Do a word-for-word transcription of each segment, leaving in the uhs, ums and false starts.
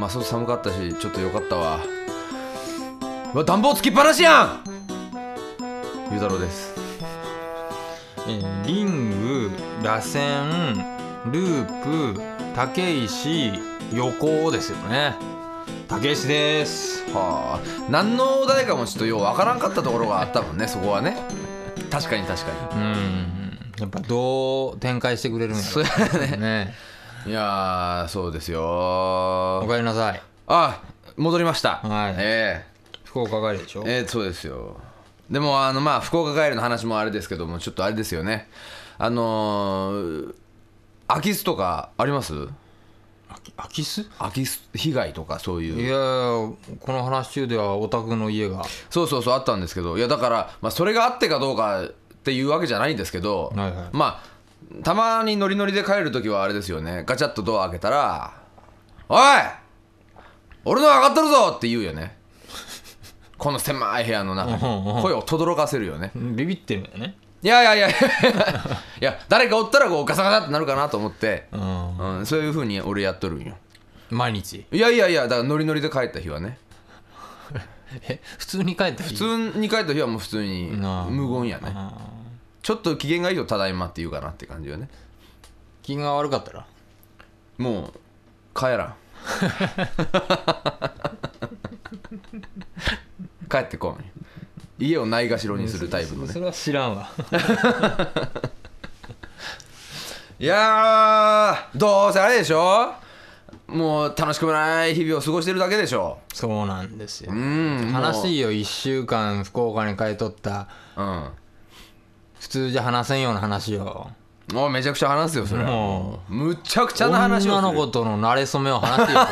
まあ外寒かったしちょっとよかったわ。うわ暖房つきっぱなしやん。ゆうたろうです。 えー、リング、螺旋、ループ、竹石、横ですよね。竹石です。 はあ、何のお題かもちょっとようわからんかったところがあったもんねそこはね。確かに確かに。 うん、やっぱどう展開してくれるんやろそうやね。 ね。 いやーそうですよ。 おかえりなさい。 あ、戻りました。 はい。 えー、福岡帰りでしょ。 えー、そうですよ。でもあのまあ福岡帰りの話もあれですけどもちょっとあれですよね。あのー、空き巣とかあります？ 空き巣？ 空き巣被害とかそういう。 いやこの話中ではお宅の家がそうそうそうあったんですけど、いやだから、まあ、それがあってかどうかっていうわけじゃないんですけど、 はいはい、 まあたまにノリノリで帰るときはあれですよね。ガチャッとドア開けたらおい俺の上がってるぞって言うよね。この狭い部屋の中に声を轟かせるよね。 ビビってるんだよね。 いやいやいやいや誰かおったらこうガサガサってなるかなと思って、 うんうん、そういう風に俺やっとるんよ毎日。 いやいやいやだからノリノリで帰った日はねえ普通に帰った日？ 普通に帰った日はもう普通に無言やね。ちょっと機嫌がいいとただいまって言うかなって感じよね。 機嫌が悪かったらもう帰らん帰ってこん。家をないがしろにするタイプのね。 それは知らんわいやーどうせあれでしょ、もう楽しくもない日々を過ごしてるだけでしょ。 そうなんですよ。 うん悲しいよ。いっしゅうかん福岡に帰っとった、 うん、 普通じゃ話せんような話をもうめちゃくちゃ話すよそれは。 もうむちゃくちゃな話をする。 女の子との馴れ初めを話してよ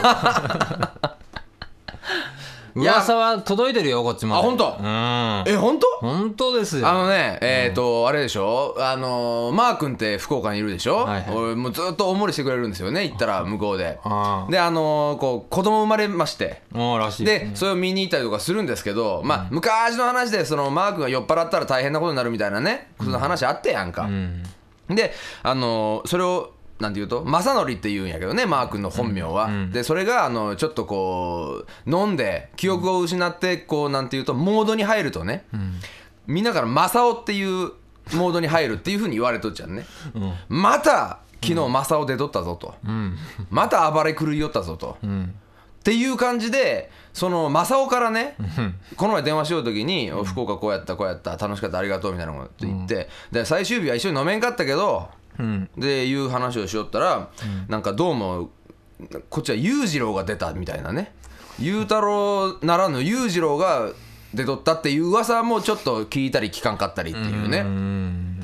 噂は届いてるよこっちまで。 あ本当？ うんえ本当？ 本当ですよ。 あのねえっ、ー、と、うん、あれでしょ、あのー、マー君って福岡にいるでしょ、はいはい、俺もうずっとおもりしてくれるんですよね行ったら向こうで。あであのー、こう子供生まれましてらしいで、ね、それを見に行ったりとかするんですけど、まあ、うん、昔の話でそのマー君が酔っ払ったら大変なことになるみたいなね、その話あったやんか、うん、であのー、それをなんていうと正則って言うんやけどねマー君の本名は、うんうん、でそれがあのちょっとこう飲んで記憶を失ってこうなんていうとモードに入るとね、うん、みんなから正雄っていうモードに入るっていう風に言われとっちゃうね、うん、また昨日正雄出とったぞと、うん、また暴れ狂いよったぞと、うん、っていう感じでその正雄からね、うん、この前電話しようときに、うん、福岡こうやったこうやった楽しかったありがとうみたいなこと言って、うん、で最終日は一緒に飲めんかったけどうん、でいう話をしよったら、うん、なんかどうもこっちは裕次郎が出たみたいなね、裕太郎ならぬ裕次郎が出とったっていう噂もちょっと聞いたり聞かんかったりっていうね、うん、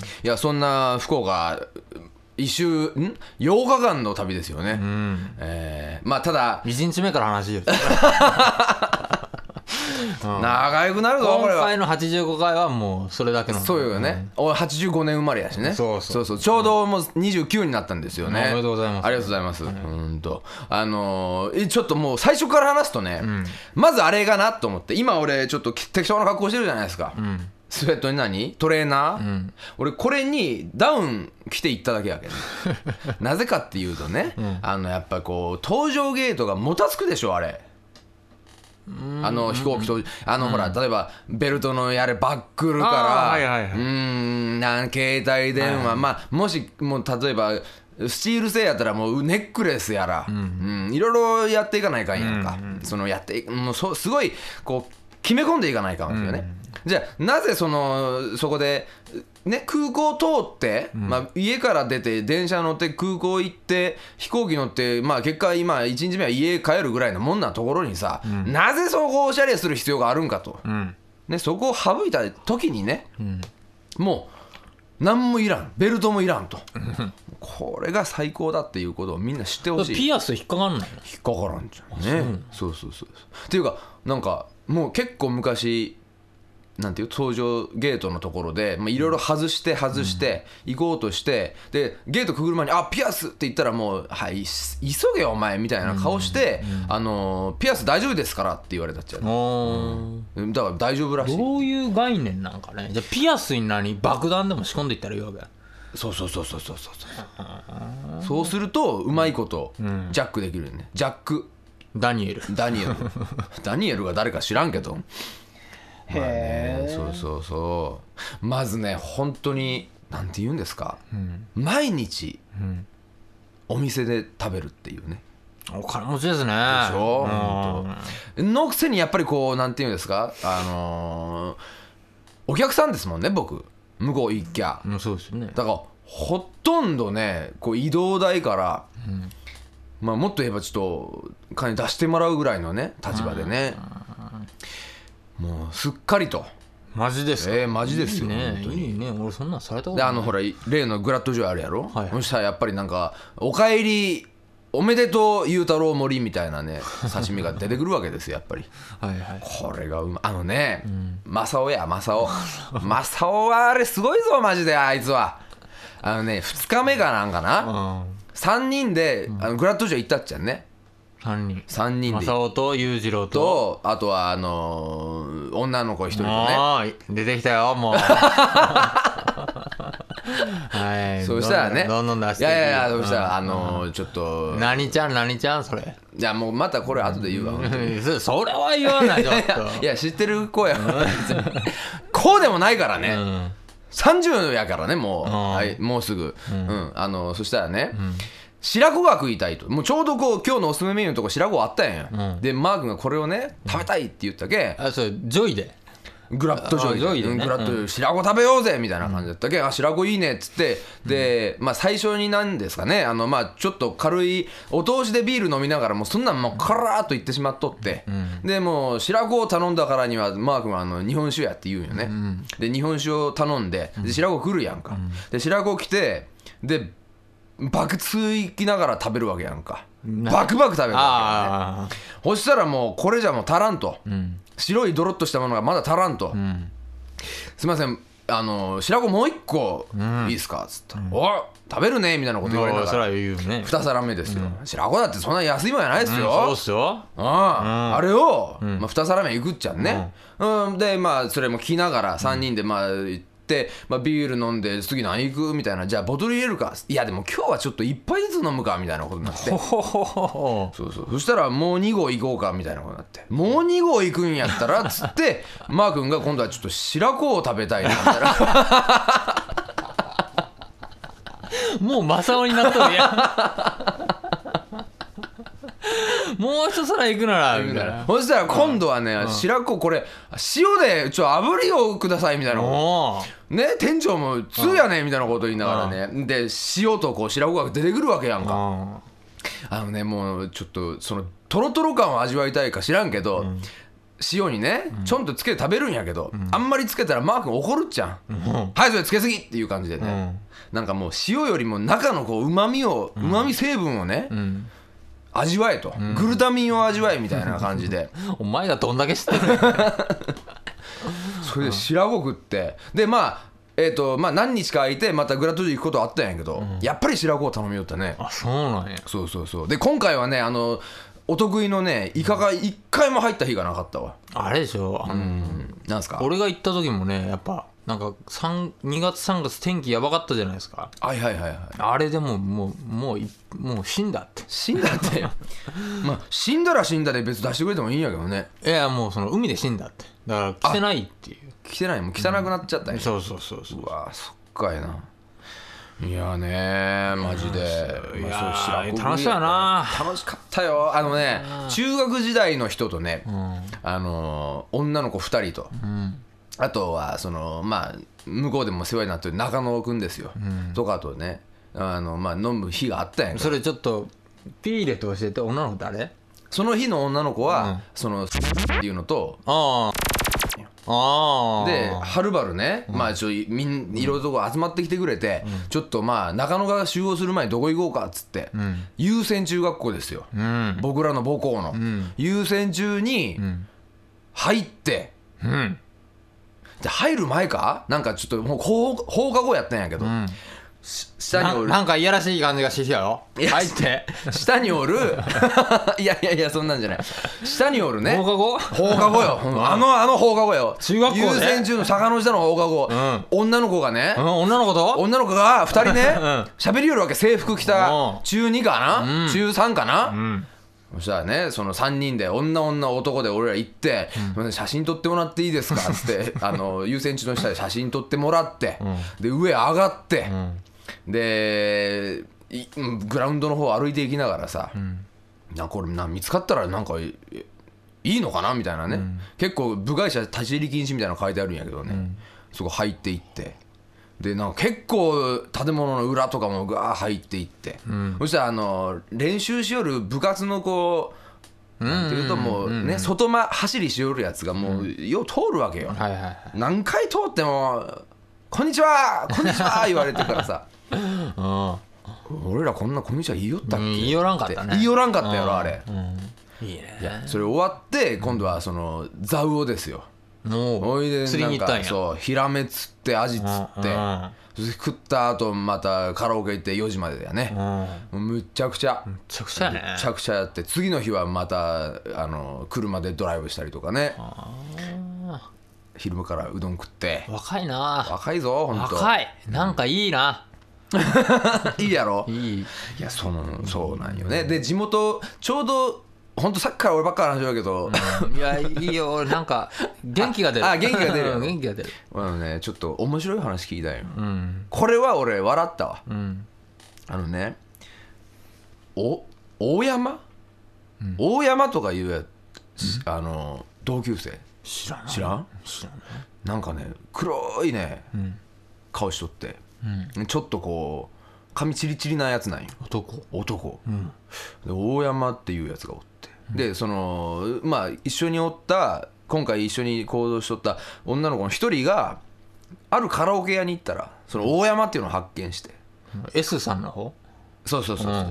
いやそんな福岡一週んようかかんの旅ですよね、うんえー、まあただいちにちめから話ようん、長くなるぞこれは。 今回のはちじゅうごかいはもうそれだけの。 そうよね、うん、俺はちじゅうごねん生まれやしね。そうそうそうそうちょうどもうにじゅうきゅうになったんですよね、 うん、おめでとうございます。 ありがとうございます、うん、うんとあのー、ちょっともう最初から話すとね、うん、まずあれがなと思って、今俺ちょっと適当な格好してるじゃないですか、うん、スウェットに何トレーナー、うん、俺これにダウン着ていっただけやけど、ね、なぜかっていうとね、うん、あのやっぱこう搭乗ゲートがもたつくでしょあれ。あの飛行機とあの、うん、ほら例えばベルトのやれバックルから、はいはいはい、うーんなん携帯電話、はいはい、まあもしもう例えばスチール製やったらもうネックレスやら、うんうん、いろいろやっていかないかんやんか、うんうん、そのやってもうそすごいこう決め込んでいかないかんですよね、うん、じゃあなぜそのそこでね、空港通って、うんまあ、家から出て電車乗って空港行って飛行機乗って、まあ、結果今いちにちめは家帰るぐらいのもんなところにさ、うん、なぜそこをおしゃれする必要があるんかと、うんね、そこを省いた時にね、うん、もう何もいらんベルトもいらんとこれが最高だっていうことをみんな知ってほしい。 ピアス引っかかんないの？ 引っかからんじゃんね。そうそうそうっていうかなんかもう結構昔なんていう搭乗ゲートのところでいろいろ外して外して行こうとしてでゲートくぐる前にあピアスって言ったらもうはい急げよお前みたいな顔してあのピアス大丈夫ですからって言われたっちゃう、うん、だから大丈夫らしい。どういう概念なんかね。じゃあピアスに何爆弾でも仕込んでいったらいいわけ。 そうそうそうそうそうそうそうそうするとうまいことジャックできるよね。ジャックダニエルダニエルダニエルが誰か知らんけど、まあへえ、 ね、そうそうそう。まずね本当になんて言うんですか、 うん、 毎日うんお店で食べるっていうね。 お金持ちですね。でしょ、 うん、 のくせにやっぱりこうなんて言うんですか、あのー、お客さんですもんね僕向こう行っきゃ、 うん、そうですよね。 だからほとんどねこう移動代から、 うん、 まあ、もっと言えばちょっと金出してもらうぐらいのね立場でね、もうすっかりと。 マジですか。 えー、マジですよ。 いいね本当にいいね。俺そんなんされたことでない。 あのほら例のグラッドジョイあるやろ、 はい、 そしたらやっぱりなんかおかえりおめでとうゆうたろう森みたいなね刺身が出てくるわけですよやっぱり。 はいはい。 これがうまあのね、 うん、 マサオやマサオマサオはあれすごいぞマジで。あいつはあのねふつかめかなんかな、 うん、 さんにんであのグラッドジョイ行ったっちゃんね。 さんにんさんにんでマサオと裕次郎ととあとはあのー、女の子一人とね。 もう出てきたよもうはい。 そうしたらねどんどん出していやいやいやそうしたら、 うん、 あのー、ちょっと何ちゃん何ちゃんそれ。 いやもうまたこれ後で言うわ、本当にそそれは言わないちょっといや知ってる子やこうでもないからね、 うん、 さんじゅうやからねもう、 うん、 はい、もうすぐ、 うんうん、あのそしたらね、 うん、 白子が食いたいと。もうちょうどこう今日のおすすめメニューのとこ白子あったんや、 うん、 でマー君がこれをね食べたいって言ったけ、 あそれジョイでグラッドジョイで、 ジョイでね、 うん、グラッドジョイ、うん、白子食べようぜみたいな感じだったけ、うん、あ白子いいねっつって、で、まあ、最初になんですかねあの、まあ、ちょっと軽いお通しでビール飲みながらもうそんなんもうカラーっと言ってしまっとって、うん、でもう白子を頼んだからにはマー君はあの日本酒やって言うんよね、うん、で日本酒を頼んで、で白子来るやんか、うん、で白子来てで爆痛いきながら食べるわけやんか、バクバク食べるわけやね。そしたらもうこれじゃもう足らんと、うん、白いドロッとしたものがまだ足らんと、うん、すいませんあの白子もう一個いいですかっつったら、うん、お食べるねみたいなこと言われながら、ね、に皿目ですよ、うん、白子だってそんな安いもんじゃないですよ、 うん、そうっすよ、 あ, あ,、うん、あれを、うんまあ、に皿目いくっちゃんね、うんうん、でまあそれも聞きながらさんにんでまあでまあ、ビール飲んで次何行くみたいな、じゃあボトル入れるか、いやでも今日はちょっと一杯ずつ飲むかみたいなことになって、そうそうそしたらもうに合行こうかみたいなことになって、もうに合行くんやったらっつってマー君が今度はちょっと白子を食べたいなみたいなもうマサオになっとるやんもう一皿行くならみたいな。 そしたら今度はね、うん、白子これ塩でちょ炙りをくださいみたいなね、店長も通やねみたいなこと言いながらね、で塩とこう白子が出てくるわけやんか。あのねもうちょっとそのトロトロ感を味わいたいか知らんけど、うん、塩にねちょんとつけて食べるんやけど、うん、あんまりつけたらマー君怒るっちゃん、うん、はいそれつけすぎっていう感じでね、うん、なんかもう塩よりも中のこう旨味を旨味成分をね、うん味わえと、うん、グルタミンを味わえみたいな感じでお前がどんだけ知ってるそれで白子食ってでまあえーとまあ、何日か空いてまたグラッドジョイ行くことあったんやけど、うん、やっぱり白子を頼みよったね。 あそうなんや。 そうそうそうで今回はねあのお得意のねイカがいっかいも入った日がなかったわ。 あれでしょ、うん、 なんすか俺が行った時もねやっぱなんかにがつさんがつ天気やばかったじゃないですか。 はいはいはいはい。 あれでももうもうもう死んだって死んだってまあ死んだら死んだで別出してくれてもいいんやけどね。 いやもうその海で死んだってだから来てないっていう来てないもう汚くなっちゃったんや、 うん、そうそうそうそう。 うわそっかいな。いやねマジで、 いやー楽しそうやな。 楽しかったよ。あのね中学時代の人とね、うん、あの女の子ふたりと、うんあとはそのまあ向こうでも世話になってる中野くんですよ、うん、とかとねあのまあ飲む日があったんやけどそれちょっとピーレと教えて。女の子誰？ その日の女の子は、うん、そのっていうのとああではるばるね、うん、まあちょみんいろいろとこ集まってきてくれて、うん、ちょっとまあ中野が集合する前にどこ行こうかっつって、うん、優先中学校ですよ、うん、僕らの母校の、うん、優先中に入って、うんで入る前かなんかちょっともう放課後やったんやけど、うん、下におるな, なんかいやらしい感じがしてきたよ。入って下におるいやいやいやそんなんじゃない下におるね放課後放課後よ、うん、あのあの放課後よ中学校で優先中の坂の下の放課後、うん、女の子がね、 うん、女の子と女の子がふたりね喋、うん、りよるわけ。制服着た中にかな、うん、中さんかな、うんそしたらねそのさんにんで女女男で俺ら行って、うん、写真撮ってもらっていいですかっつってあの優先地の下で写真撮ってもらって、うん、で上上がって、うん、でグラウンドの方歩いていきながらさ、うん、なんかこれな見つかったらなんかいいのかなみたいなね、うん、結構部外者立ち入り禁止みたいなの書いてあるんやけどね、うん、そこ入っていってでなんか結構建物の裏とかもガー入っていって、うん、そしたらあの練習しよる部活のこうなんていうともうね外間走りしよるやつがもうよう通るわけよ、はいはいはい、何回通ってもこんにちはこんにちは言われてからさ俺らこんなこんにちは言いよったっけ、うん、言いよらんかったね言いよらんかったやろあれ、 うん、いいね。 いやそれ終わって今度はそのザウオですよ。おいで釣りに行ったんや。 そうヒラメ釣ってアジ釣ってそして食った後またカラオケ行ってよじまでだよね。もうむっちゃくちゃむっちゃくちゃやね。 むっちゃくちゃやって次の日はまたあの車でドライブしたりとかね。昼間からうどん食って。 若いな。 若いぞほんと。 若いなんかいいな。 いいやろ。 いい。 いやそのそうなんよね。で地元ちょうどほんとさっきから俺ばっかり話してるけど、 うん、いやいいよなんか元気が出る。 ああ元気が出るよ元気が出る。 あのねちょっと面白い話聞いたよ、うん、これは俺笑ったわ、うん、あのねお大山、うん、大山とかいうやつ、うん、あの同級生知らん知らん知らんなんかね黒いね、うん、顔しとって、うん、ちょっとこう髪チリチリなやつなんよ。 男男、うん、で大山っていうやつがおって、うん、でそのまあ一緒におった今回一緒に行動しとった女の子の一人があるカラオケ屋に行ったらその大山っていうのを発見して、 うん、S さんの方そうそうそうそうそう、うん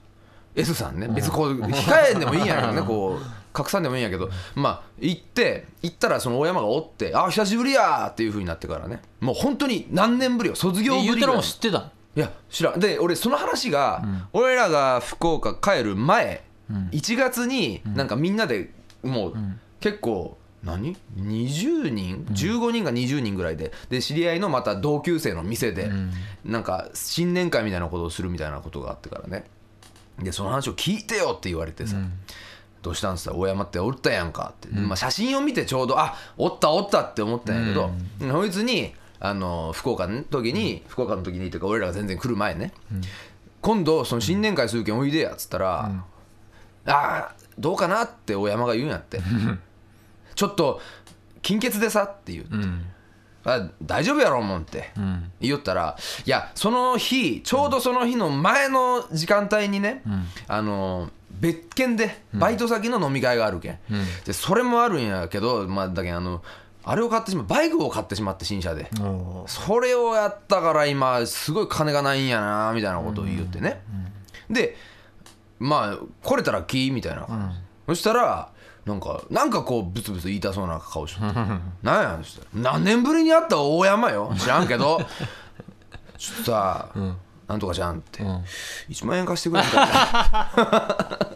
、S さんね別にこう控えんでもいいんやけどねこう拡散でもいいんやけどまあ行って行ったらその大山がおってあ久しぶりやっていう風になってからねもう本当に何年ぶりよ卒業ぶりぐらい。 言うてるの知ってた。 いや知らんで俺その話が、うん、俺らが福岡帰る前、うん、いちがつになんかみんなでもう、うん、結構何にじゅうにん、うん、じゅうごにんかにじゅうにんぐらいでで知り合いのまた同級生の店で、うん、なんか新年会みたいなことをするみたいなことがあってからねでその話を聞いてよって言われてさ、うん、どうしたんすか大山っておったやんかって、うんまあ、写真を見てちょうどあおったおったって思ったんやけど、うん、そいつにあの福岡の時に、うん、福岡の時にというか俺らが全然来る前ね、うん、今度その新年会するけんおいでやっつったら、うん、ああどうかなって大山が言うんやってちょっと金欠でさって言って、うん、あ大丈夫やろもんって言いよったらいやその日ちょうどその日の前の時間帯にね、うん、あの別件でバイト先の飲み会があるけん、うん、でそれもあるんやけどまあだけどあのあれを買ってしまうバイクを買ってしまって新車でそれをやったから今すごい金がないんやなみたいなことを言ってね、うんうん、でまあ来れたら来みたいな、うん、そしたらなんかなんかこうブツブツ言いたそうな顔してなんやそしたら何年ぶりに会った大山よ知らんけどちょっとさ、うん、なんとかじゃんって、うん、いちまんえん貸してくれみたいな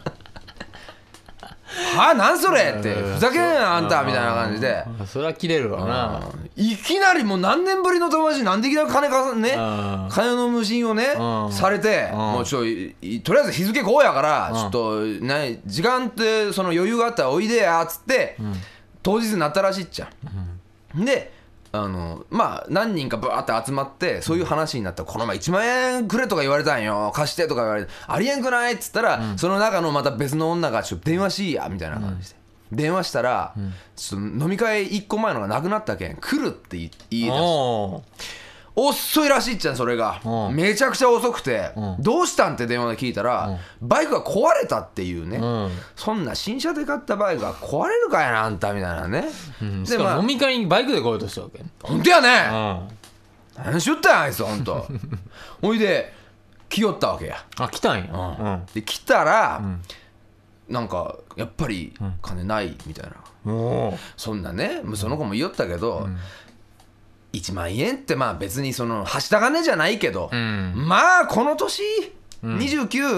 はあなんそれってふざけんなあんたみたいな感じでそれは切れるわな。 いきなりもう何年ぶりの友達になんでいきなり金かね金の無心をねされてもうちょいとりあえず日付こうやからちょっとね時間ってその余裕があったらおいでやっつって当日になったらしいっちゃであのまあ何人かバーって集まってそういう話になったらこの前いちまんえんくれとか言われたんよ貸してとか言われてありえんくないっつったら、うん、その中のまた別の女がちょっと電話しいやみたいな感じで、うん、電話したら、うん、ちょっと飲み会いっこまえのがなくなったけん来るって言い出す遅いらしいっちゃんそれがめちゃくちゃ遅くてどうしたんって電話で聞いたらバイクが壊れたっていうねそんな新車で買ったバイクが壊れるかやなあんたみたいなね、 うん、でまあ飲み会にバイクで来ようとしたわけ本当やね何しよったんやあいつ本当ほいで来よったわけやあ来たんや、 うん、で来たら、うん、なんかやっぱり金ないみたいな、うん、そんなねその子も言いよったけど、うんいちまんえんってまあ別にそのはした金じゃないけど、うん、まあこの年、うん、にじゅうきゅう、うん、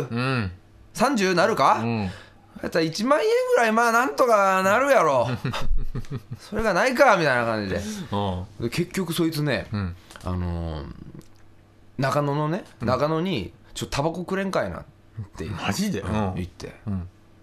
さんじゅうなるか、うん、やったらいちまんえんぐらいまあなんとかなるやろそれがないかみたいな感じ で, で結局そいつね、うん、あのー、中野のね中野にちょっとタバコくれんかいなってマジで、 うん、言って、うん、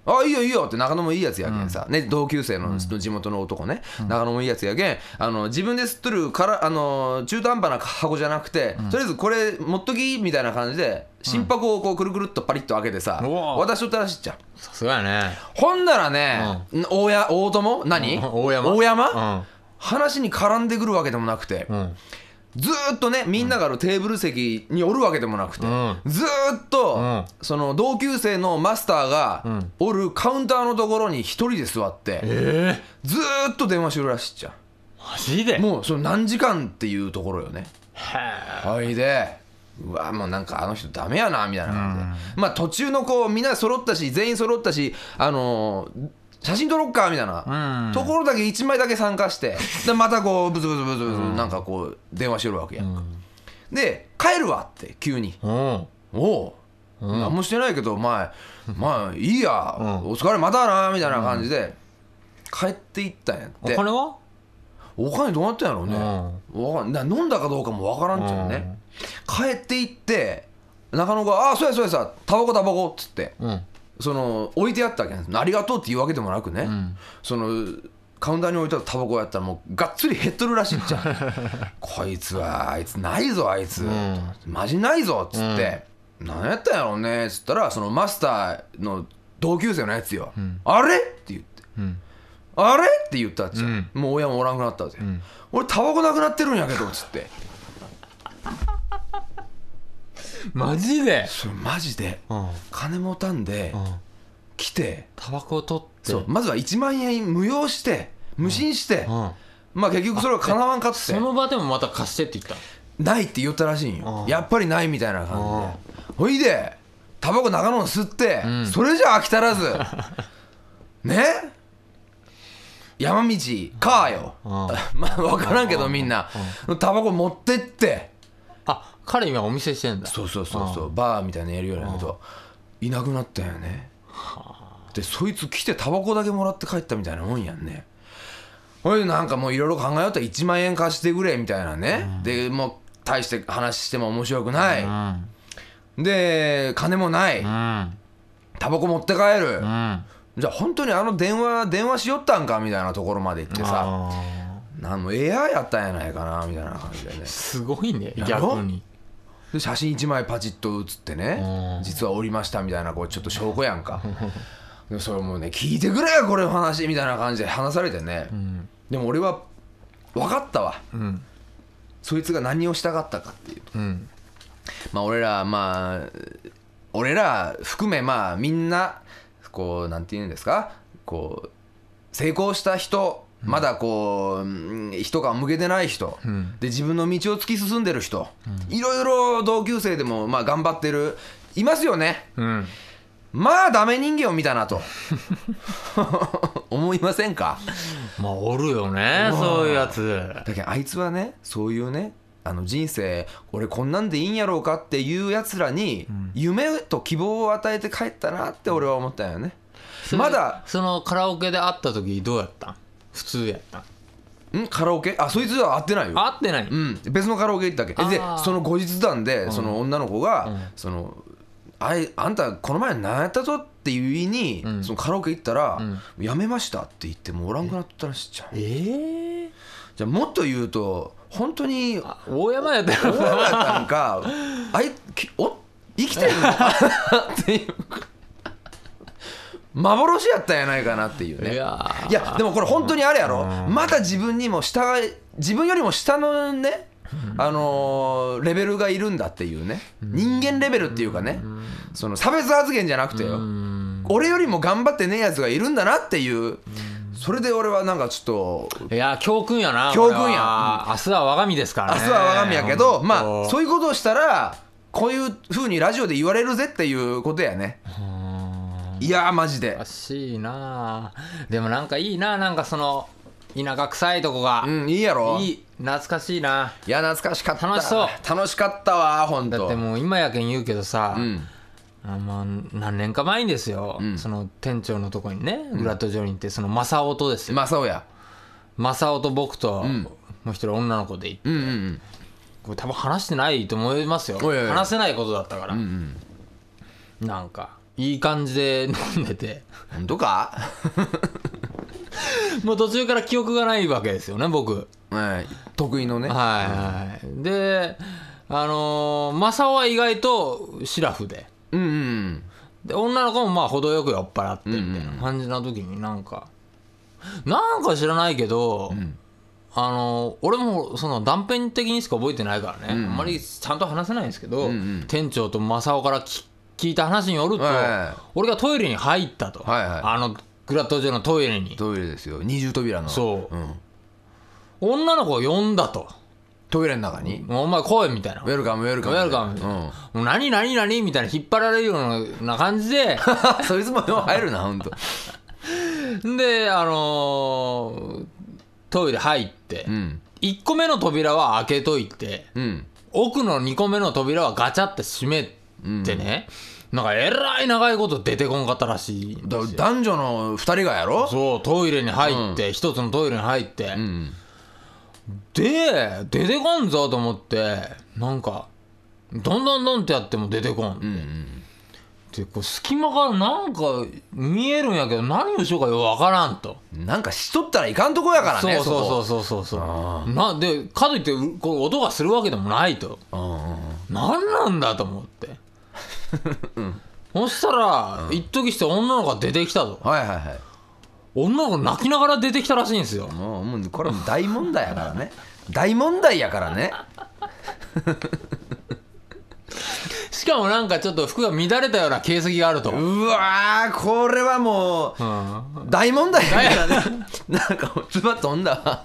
あいいよいいよって中野もいいやつやけんさ、うん、ね、同級生 の,、うん、地元の男ね、うん、中野もいいやつやけんあの自分で吸っとるからあの中途半端な箱じゃなくて、うん、とりあえずこれ持っときみたいな感じで心拍をこうくるくるっとパリッと開けてさ、うん、渡しとったらしいっちゃ。 さすがやね。 ほんならね、うん、大や大友何、うん、大山大山、うん、話に絡んでくるわけでもなくて、うん、ずーっとねみんながあるテーブル席におるわけでもなくて、うん、ずーっと、うん、その同級生のマスターがおるカウンターのところに一人で座って、えー、ずーっと電話してるらしいっちゃ。 マジで？ もうその何時間っていうところよね。はい。でうわもうなんかあの人ダメやなみたいな感じで、うん、まあ途中のこうみんな揃ったし全員揃ったしあのー写真撮ろっかみたいな、うん、ところだけいちまいだけ参加してでまたこうブツブツブツブツなんかこう電話してるわけや、うん、で帰るわって急に、うん、おお、うん、何もしてないけどまあまあいいや、うん、お疲れまたなみたいな感じで帰っていったんやって。 お金はお金どうなったんやろうね、うん、わかんな飲んだかどうかもわからんっちゃうね、うん、帰っていって中野が「ああそうやそうやさタバコタバコ」っつって、うんその置いてあったわけなんです。ありがとうって言うわけでもなくね、うん、そのカウンターに置いてあったタバコやったらもうがっつり減っとるらしいっちゃこいつはあいつないぞあいつ、うん、マジないぞっつって、うん、何やったんやろうねっつったらそのマスターの同級生のやつよ、うん、あれって言って、うん、あれって言ったっちゃ、うん、もう親もおらんくなったって、うん、俺タバコなくなってるんやけどっつってマジでそれマジで、うん、金持たんで、うん、来てタバコを取ってそうまずはいちまんえん無用して無心して、うんうん、まあ結局それはかなわんかってその場でもまた貸してって言ったないって言ったらしいんよ、うん、やっぱりないみたいな感じでほいでタバコ中野吸って、うん、それじゃ飽き足らずね山道かよ、うん、まあ分からんけどみんなタバコ持ってってあ彼今お店してんだ。 そうそうそうそう、バーみたいなのやるようなんだけどいなくなったよね。でそいつ来てタバコだけもらって帰ったみたいなもんやんね。ほいでなんかもういろいろ考えよったらいちまんえん貸してくれみたいなね、うん、でもう大して話しても面白くない、うん、で金もない、うん、タバコ持って帰る、うん、じゃあ本当にあの電話電話しよったんかみたいなところまで行ってさなんもエアーやったんやないかなみたいな感じでね。 すごいね逆に。 で写真いちまいパチッと写ってね実はおりましたみたいなこうちょっと証拠やんかでそれもうね聞いてくれよこれの話みたいな感じで話されてね、うん、でも俺は分かったわ、うん、そいつが何をしたかったかっていうと、うん、まあ俺らまあ俺ら含めまあみんなこうなんて言うんですかこう成功した人まだこう人が向けてない人、うん、で自分の道を突き進んでる人、うん、いろいろ同級生でもまあ頑張ってるいますよね、うん、まあダメ人間を見たなと思いませんか。 まあおるよねそういうやつだけどあいつはねそういうねあの人生俺こんなんでいいんやろうかっていうやつらに夢と希望を与えて帰ったなって俺は思ったよね、 うん、まだそのカラオケで会った時どうやったん普通やったんカラオケあそいつは会ってないよ会ってない、 うん、別のカラオケ行ったっけでその後日談でその女の子が、うん、そのあいあんたこの前何やったぞっていう意味に、うん、そのカラオケ行ったら、うん、やめましたって言ってもうおらんくなったらしいじゃん。えー、じゃあもっと言うと本当に大山やったよ大山やったんかあいお生きてるのかっていう幻やったんやないかなっていうね。いや, いやでもこれ本当にあれやろ、うん、まだ自分にも下が自分よりも下のね、うん、あのー、レベルがいるんだっていうね、うん、人間レベルっていうかね、うん、その差別発言じゃなくてよ、うん、俺よりも頑張ってねえやつがいるんだなっていう、うん、それで俺はなんかちょっといや教訓やな教訓や、 うん、明日は我が身ですからね。 明日は我が身やけどまあそういうことをしたらこういう風にラジオで言われるぜっていうことやね。いやーマジでおかしいな。でもなんかいいななんかその田舎臭いとこがうんいいやろ。 いい懐かしいな。 いや懐かしかった楽しそう楽しかったわほんと。 だってもう今やけん言うけどさ、うん、あまあ何年か前にですよ、うん、その店長のとこにねグラッドジョニーってその正雄とですよ正雄や正雄と僕と、うん、もう一人女の子で行って、うんうんうん、これ多分話してないと思いますよ。おいおい話せないことだったから、うんうん、なんかいい感じで飲んでて本当かもう途中から記憶がないわけですよね僕、 はい、得意のね。 はいはい、うん、であのー、マサオは意外とシラフで、 うんうん、 で女の子もまあ程よく酔っ払ってみたいな感じな時になんかなんか知らないけど、うん、あのー、俺もその断片的にしか覚えてないからね、うんうん、あんまりちゃんと話せないんですけど、うんうん、店長とマサオから聞いた話によると、はいはい、俺がトイレに入ったと、はいはい、あのグラッド上のトイレに。 トイレですよ、二重扉の。 そう、うん、女の子を呼んだと、 トイレの中に。 お前来いみたいな、 ウェルカムウェルカムウェルカム、うん、もう何何何みたいな引っ張られるような感じでそいつもよう入るなほんとであのー、トイレ入って、うん、いっこめの扉は開けといて、うん、奥のにこめの扉はガチャって閉めてね、うん、なんかえらい長いこと出てこんかったらしいんですよ。 男女のふたりがやろ。 そうトイレに入って、一、うん、つのトイレに入って、うん、で出てこんぞと思ってなんかどんどんどんってやっても出てこんって、うんうん、でこう隙間からなんか見えるんやけど何をしようかよく分からんと。 なんかしとったらいかんとこやからね。 そうそうそうそうそうなでかといってこう音がするわけでもないと。何なんだと思ってうん、そしたら、うん、一時して女の子が出てきたと。 はいはいはい。 女の子泣きながら出てきたらしいんですよ。 もう、もうこれ大問題やからね大問題やからねしかもなんかちょっと服が乱れたような形跡があると。 うわーこれはもう、うん、大問題やからねなんかつば飛んだわ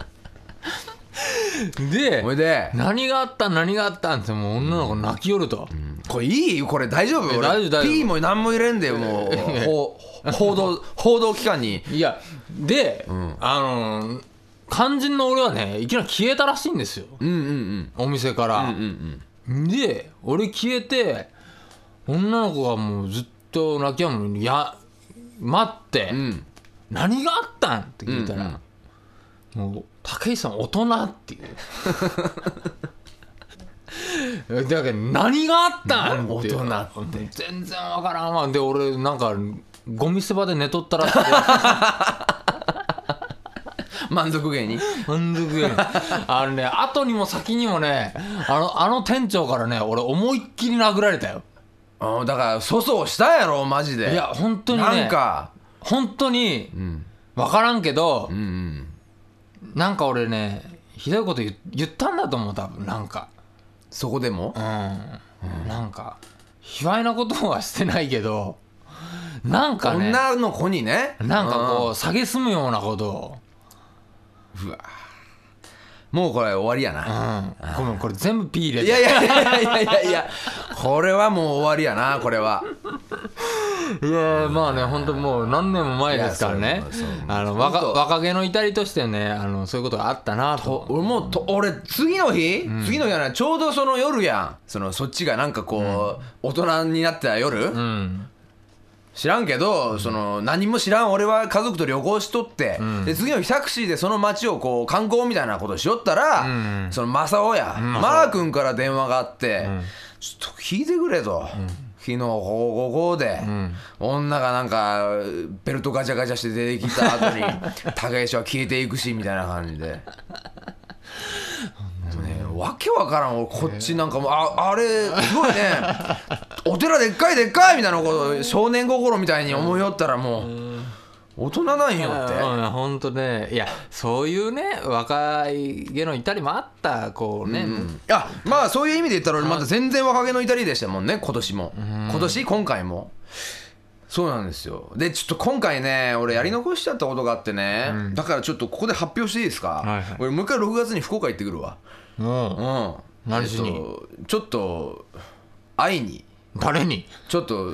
でおいで何があったん何があったんってもう女の子泣きよると、うん、 これいいこれ大丈夫。 大丈夫大丈夫。 P も何も入れんでもう報道報道機関に。 いやで、うん、あの肝心の俺はねいきなり消えたらしいんですよ、うんうんうん、お店から、うんうんうん、で俺消えて女の子がもうずっと泣き止むのにや待って、うん、何があったんって聞いたら、うんうん、もう武井さん大人っていうだから何があったん大人って全然わからんわ。で俺なんかゴミ捨て場で寝とったらしくて満足げに満足げにあのね後にも先にもねあの、あの店長からね俺思いっきり殴られたよ。 あだから粗相したやろマジで。 いや本当にねなんか本当に分からんけど、うんうん、なんか俺ねひどいこと 言, 言ったんだと思う多分。なんかそこでも、うんうん、なんか卑猥なことはしてないけどなんかね女の子にねなんかこう蔑むようなことを。 うわもうこれ終わりやな、 うん、ごめんこれ全部 P 入れて。 いやいやいやいやいやいやこれはもう終わりやなこれは。 いやまあね本当もう何年も前ですからね。あの 若, 若気の至りとしてねあのそういうことがあったな と, と俺もと俺次の日、うん、次の日はねちょうどその夜やん。そのそっちがなんかこう、うん、大人になった夜、うん、知らんけど、うん、その何も知らん俺は家族と旅行しとって、うん、で次の日タクシーでその街をこう観光みたいなことしよったら、うん、その正雄や、うん、マー君から電話があって、うん、ちょっと聞いてくれと、うん、昨日こうこうで、うん、女がなんかベルトガチャガチャして出てきた後に武井氏は消えていくしみたいな感じでね、わけわからん俺こっちなんかもう あ, あれすごいねお寺でっかいでっかいみたいなこと少年心みたいに思いよったらもう大人なんよって。 ほんとねいやそういうね若気の至りもあったこうね、うん、いやまあそういう意味で言ったら俺また全然若気の至りでしたもんね今年も今年今回もそうなんですよ。でちょっと今回ね俺やり残しちゃったことがあってね、うん、だからちょっとここで発表していいですか、はいはい、俺もう一回ろくがつに福岡行ってくるわ。うん、うん、 何しに、えっと、ちょっと会いに。 誰にちょっと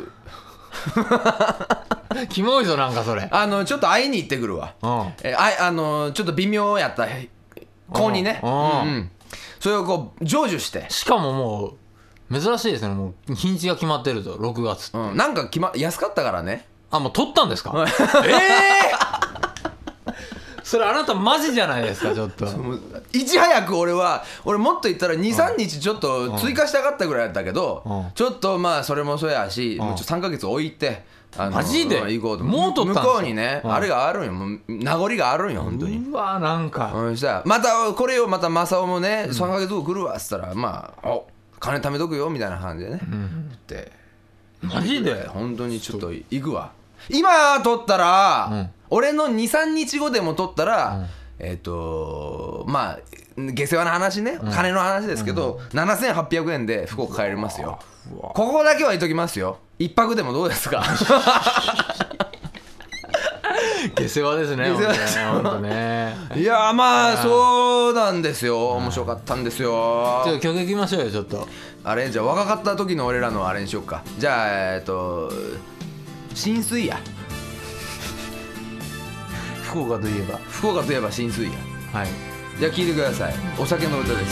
キモいぞなんかそれ。 あのちょっと会いに行ってくるわ、うん、えああのちょっと微妙やった子にね、うんうん、それをこう成就して。 しかももう珍しいですねもう日にちが決まってるとろくがつって、 うん、なんか決ま安かったからね。 あもう取ったんですかええーそれあなたマジじゃないですかちょっと。 いち早く俺は俺もっと言ったらにさんにちちょっと追加したかったぐらいだったけど、うん、ちょっとまあそれもそうやし、うん、もうちょさんかげつ置いてあのマジで行こうともう取ったんですか。 向こうにね、うん、あれがあるんよ、もう名残があるんよ本当に。 うわなんか、 うん、したらまたこれをまた正雄もね、うん、さんかげつご来るわっつったらまあお金貯めとくよみたいな感じでね、うん、ってマジで本当にちょっと行くわ。今取ったら、うん、俺のにさんにちごでも取ったら、うん、えっ、ー、とまあ下世話な話ね、うん、金の話ですけど、うん、ななせんはっぴゃくえんで福岡帰れますよ。ここだけは言っときますよ。一泊でもどうですか。 下世話ですね。下世話ですよ、本当ね。 いやまあそうなんですよ。面白かったんですよ。 ちょっと曲いきましょうよちょっと。 あれじゃあ若かった時の俺らのあれにしよっか。じゃあえっ、ー、と浸水や。 福岡といえば福岡といえば浸水や。 はい。 じゃあ聴いてください。お酒の歌です。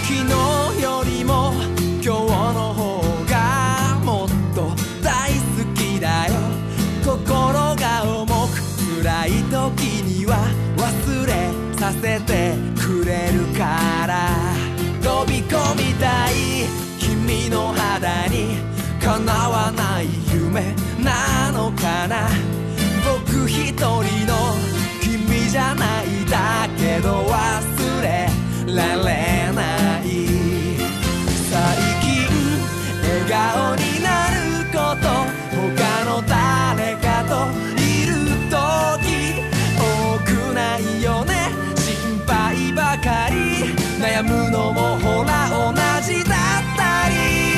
昨日よりも今日の方がもっと大好きだよ。心が重く辛い時には忘れさせてくれるから、飛び込みたい君の肌に叶わない夢なのかな。僕一人の君じゃないだけど忘れられない。最近笑顔になること他の誰かといる時多くないよね。心配ばかり悩むのもほら同じだったり、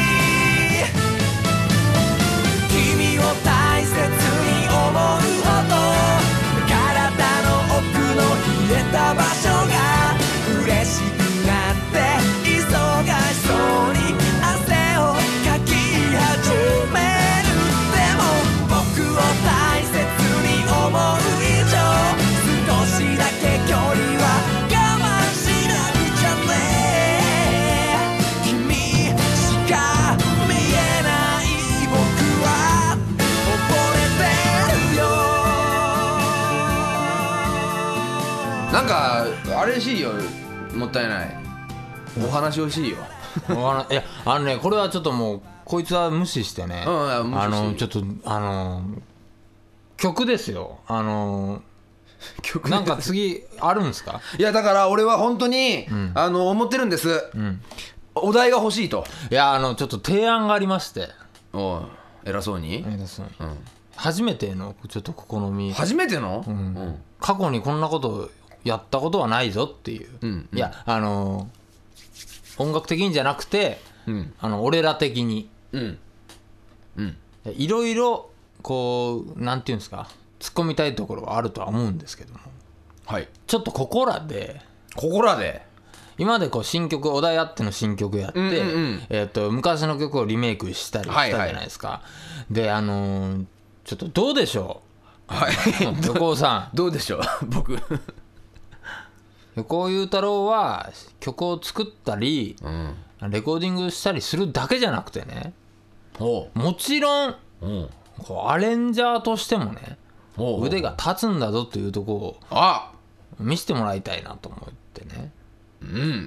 君を大切に思うほど体の奥の冷えた場所が嬉しくなって忙しそうに汗をかき始める。でも僕を大切に思う以上少しだけ距離は我慢しなくちゃね。君しか見えない僕は溺れてるよ。 なんかあれらしいよ。もったいないお話欲しいよ。 いやあのねこれはちょっともうこいつは無視してね、うん、無視してあのちょっとあの曲ですよ。あの曲なんか次あるんですか。 いやだから俺は本当に、うん、あの思ってるんです、うん、お題が欲しいと。 いやあのちょっと提案がありまして。 おう偉そうに偉そうに、うん、初めてのちょっと試み。 初めての、うんうん、 過去にこんなことやったことはないぞっていう、うんうん、いやあの音楽的にじゃなくて、うん、あの俺ら的に、うんうん、いろいろこうなんていうんですか突っ込みたいところはあるとは思うんですけども、はい、ちょっとここらでここらで今までこう新曲お題あっての新曲やって、うんうんうんえー、と昔の曲をリメイクしたりしたじゃないですか、はいはい、であのー、ちょっとどうでしょう、はい、横尾さんどうでしょう僕横尾裕太郎は曲を作ったり、うん、レコーディングしたりするだけじゃなくてね、もちろん、うん、こうアレンジャーとしてもね腕が立つんだぞというところを見せてもらいたいなと思ってね。 うん、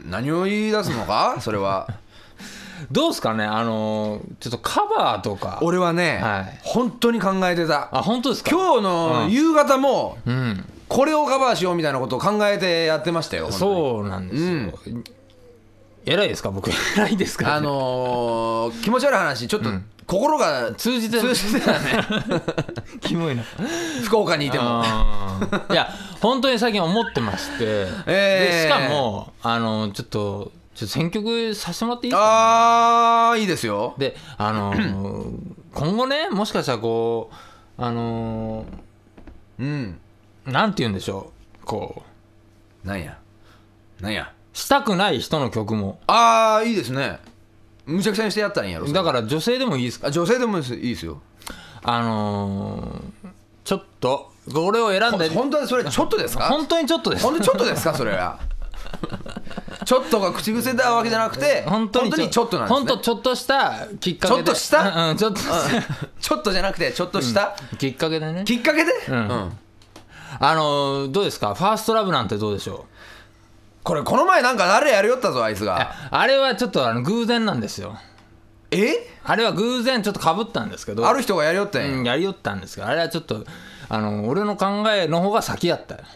何を言い出すのかそれはどうですかね。あのー、ちょっとカバーとか俺はね、はい、本当に考えてた。 あ本当ですか。 今日の夕方も、うん、これをカバーしようみたいなことを考えてやってましたよ。 そうなんですよ、うん、偉いですか僕。偉いですか、ね、 あのー、気持ち悪い話ちょっと、うん心が通じて通じてたねキモいな福岡にいてもいや本当に最近思ってまして、えー、でしかもあのちょっとちょっと選曲させてもらっていいですか、ね、 ああいいですよ。 であの今後ねもしかしたらこうあのうんなんて言うんでしょうこうなんやなんやしたくない人の曲もああいいですね。むちゃくちゃにしてやったらいいんやろ。 だから女性でもいいですか。 あ女性でもいいですよ。 あのー、ちょっと俺を選んで本当にそれちょっとですか。 本当にちょっとです。 本当にちょっとですかそれはちょっとが口癖だわけじゃなくて本当にちょっとなんですね。 本当ちょっとしたきっかけでちょっとした、 うん、ちょっとちょっとじゃなくてちょっとした、 うん、きっかけでねきっかけで、うんうん、 あのー、どうですかファーストラブなんてどうでしょう。 これこの前なんか誰やるよったぞあいつが。 あれはちょっとあの偶然なんですよ。 えあれは偶然ちょっとかぶったんですけど、 ある人がやりよったんや、 うん、やりよったんですけど、あれはちょっとあの俺の考えの方が先やったよ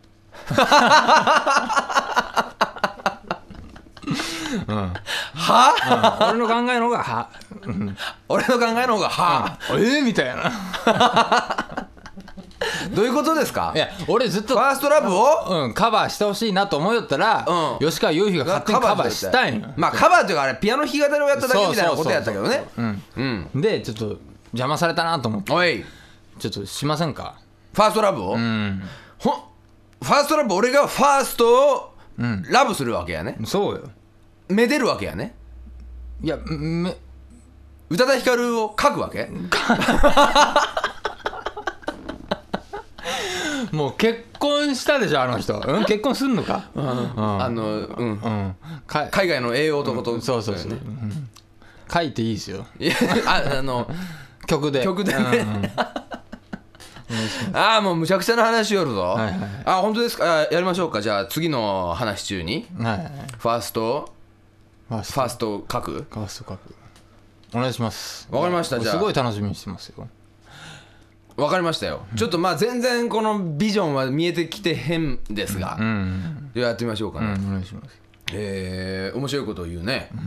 うん、は、うん、俺の考えの方がは、うん、 俺の考えの方がは、 うん、えー、みたいなどういうことですか。 いや俺ずっとファーストラブを、 うん、カバーしてほしいなと思いよったら、うん、吉川雄飛が勝手にカバーしたいんよ。 まあカバーというかあれピアノ弾き語りをやっただけみたいなことやったけどね。 でちょっと邪魔されたなと思って、 おいちょっとしませんかファーストラブを、うん、ほファーストラブ俺がファーストをラブするわけやね、 うん、そうよ。 めでるわけやね。 いやめ宇多田ヒカルを書くわけもう結婚したでしょあの人、うん、結婚すんのか、うんうん、 あの、うんうん、海外の栄養男と、 うん、そうそうそう、ね、うん、書いていいですよ。 いや あ, あの曲で曲でね、うんうん、ああもうむちゃくちゃな話よるぞ、はいはい、あ本当ですか。あやりましょうか。じゃあ次の話中に、はいはい、ファーストファーストファースト書くファースト書くお願いします。 わかりました。じゃあすごい楽しみにしてますよ。 わかりましたよ、うん、ちょっとまあ全然このビジョンは見えてきてへんですが、うんうん、じゃあやってみましょうかね、 うん、お願いします。 えー、面白いことを言うね、うん、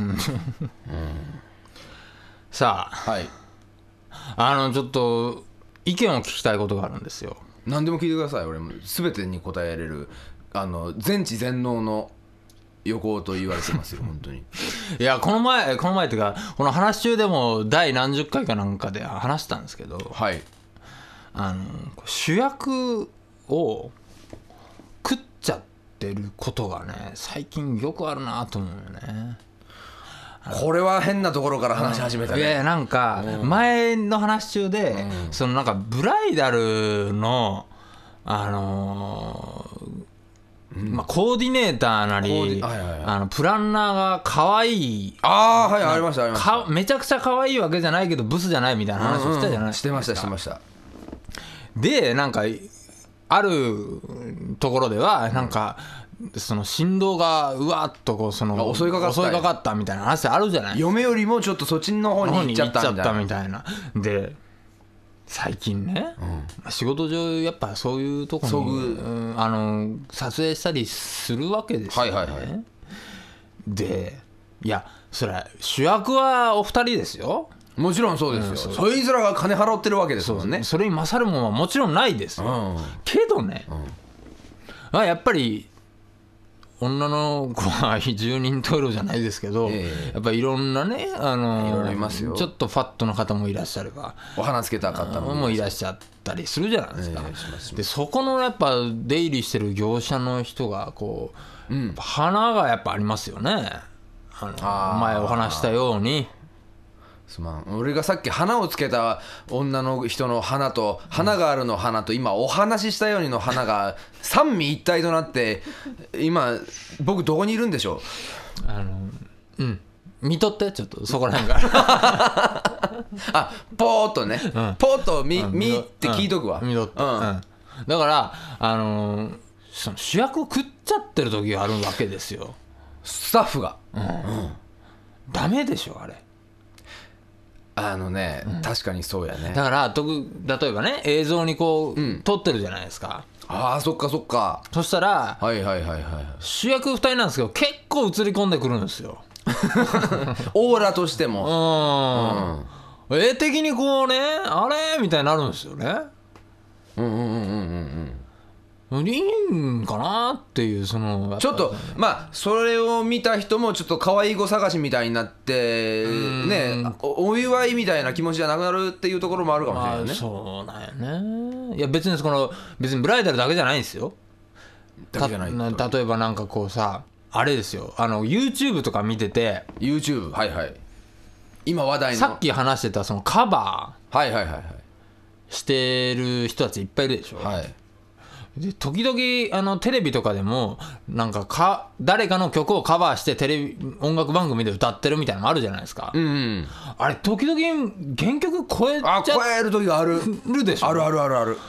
さあ、 はい、 あのちょっと意見を聞きたいことがあるんですよ。 何でも聞いてください。俺も全てに答えられるあの全知全能の横と言われてますよ本当に。 いやこの前この前っていうかこの話中でも第何十回かなんかで話したんですけど、 はい、 あの主役を食っちゃってることがね最近よくあるなと思うよね。 これは変なところから話し始めたね。 いやいやなんか前の話中で、うん、そのなんかブライダルのあのーうんまあ、コーディネーターなり、はいはいはい、あのプランナーが可愛い、 ああはいありましたありました。 めちゃくちゃ可愛いわけじゃないけどブスじゃないみたいな話をしたじゃない、うんうん、 してましたしてました。 でなんかあるところではなんか、うん、その振動がうわっとこうその襲いかかった襲いかかったみたいな話あるじゃない。 嫁よりもちょっとそっちの方に行っちゃったみたいな。で最近ね、うん、仕事上やっぱそういうところに、うん、あの撮影したりするわけですよね、はいはいはい、でいやそれ主役はお二人ですよ。 もちろんそうですよ、うん、そ, そいつらが金払ってるわけですもんね。 そ, それに勝るものはもちろんないですよ、うん、けどね、うん、あやっぱり女の子は十人十色じゃないですけど、えー、やっぱりいろんなねあのいろいろいますよ。 ちょっとファットな方もいらっしゃればお花つけた方もいらっしゃったりするじゃないですか、えー、しますします。でそこのやっぱ出入りしてる業者の人がこう、うん、花がやっぱありますよね。あのあ前お話したようにすまん俺がさっき花をつけた女の人の花と花があるの花と今お話ししたようにの花が三位一体となって今僕どこにいるんでしょう。 あのうん見とってちょっとそこら辺があポーっとね、うん、ポーっと見、うん、見って聞いとくわ、 うん、見とって、うんうん、だからあのー、その主役を食っちゃってる時があるわけですよスタッフが、うんうん、 ダメでしょあれ。 あのね、うん、確かにそうやね。 だから例えばね映像にこう、うん、撮ってるじゃないですか。 ああそっかそっか。 そしたら、 はいはいはいはい、 主役ふたりなんですけど結構映り込んでくるんですよオーラとしてもうん、うん、絵的にこうねあれみたいになるんですよね。 うんうんうんうんうんいいんかなっていうそのちょっとまあそれを見た人もちょっと可愛い子探しみたいになってね お, お祝いみたいな気持ちじゃなくなるっていうところもあるかもしれないね、まあ、 そうなんよね。いや別にその別にブライダルだけじゃないんですよ。 だけじゃないた例えばなんかこうさあれですよあの YouTube とか見てて YouTube はいはい今話題のさっき話してたそのカバーはいはいはいはいしてる人たちいっぱいいるでしょ。 はいで時々あのテレビとかでもなんかか誰かの曲をカバーしてテレビ音楽番組で歌ってるみたいなのもあるじゃないですか、うんうん、あれ時々原曲超えちゃあ超える時があるるでしょ。 あるあるあるある。